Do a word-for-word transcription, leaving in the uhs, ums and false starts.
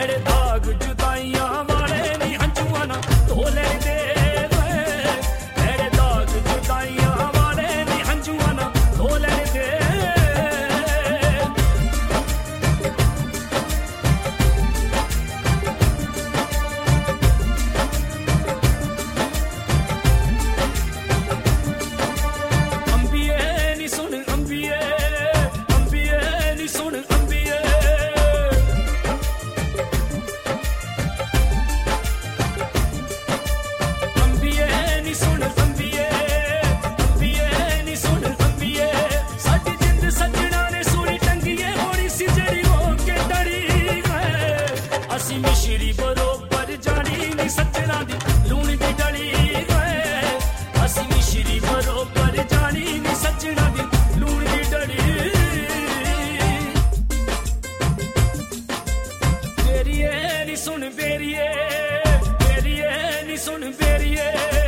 एड़े दाग जुदाइयां वाले नी हंजुआ ना धोले दे एड़े दाग जुदाइयां वाले नी हंजुआ ना धोले दे मिश्री बरोबर जानी नी सजना दी लूण दी डली गए असी मिश्री बरोबर जानी नी सजना दी लूण दी डली बेरिए नी सुन बेरिए बेरिए नी सुन बेरिए